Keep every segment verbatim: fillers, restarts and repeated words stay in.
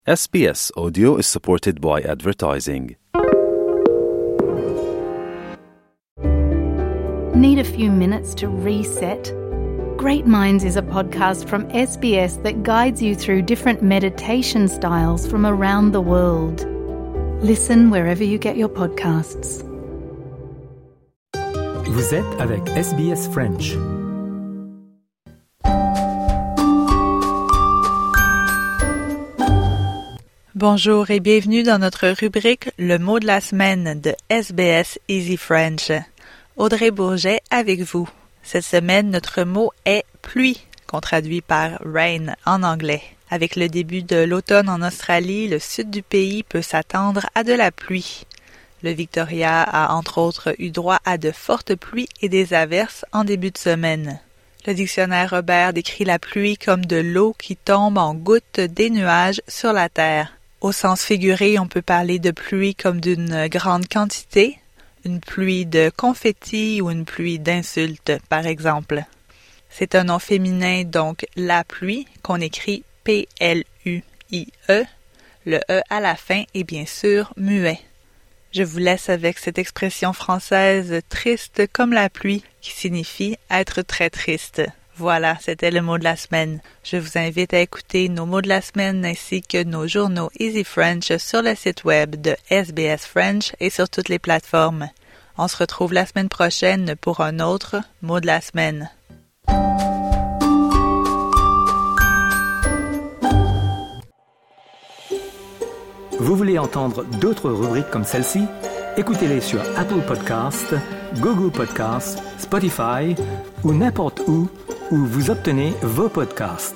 S B S Audio is supported by advertising. Need a few minutes to reset? Great Minds is a podcast from S B S that guides you through different meditation styles from around the world. Listen wherever you get your podcasts. Vous êtes avec S B S French. Bonjour et bienvenue dans notre rubrique Le mot de la semaine de S B S Easy French. Audrey Bourget avec vous. Cette semaine, notre mot est pluie, qu'on traduit par rain en anglais. Avec le début de l'automne en Australie, le sud du pays peut s'attendre à de la pluie. Le Victoria a entre autres eu droit à de fortes pluies et des averses en début de semaine. Le dictionnaire Robert décrit la pluie comme de l'eau qui tombe en gouttes des nuages sur la terre. Au sens figuré, on peut parler de pluie comme d'une grande quantité, une pluie de confettis ou une pluie d'insultes, par exemple. C'est un nom féminin, donc la pluie, qu'on écrit P L U I E. Le E à la fin est bien sûr muet. Je vous laisse avec cette expression française « triste comme la pluie » qui signifie être très triste. Voilà, c'était le mot de la semaine. Je vous invite à écouter nos mots de la semaine ainsi que nos journaux Easy French sur le site web de S B S French et sur toutes les plateformes. On se retrouve la semaine prochaine pour un autre mot de la semaine. Vous voulez entendre d'autres rubriques comme celle-ci? Écoutez-les sur Apple Podcasts, Google Podcasts, Spotify ou n'importe où où vous obtenez vos podcasts.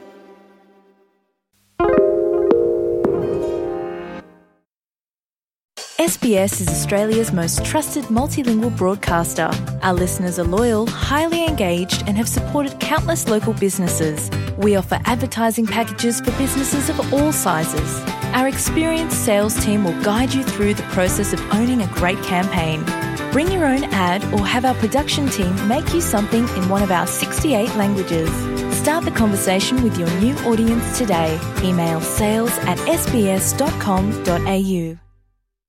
S B S is Australia's most trusted multilingual broadcaster. Our listeners are loyal, highly engaged, and have supported countless local businesses. We offer advertising packages for businesses of all sizes. Our experienced sales team will guide you through the process of owning a great campaign. Bring your own ad or have our production team make you something in one of our sixty-eight languages. Start the conversation with your new audience today. Email sales at s b s dot com dot a u.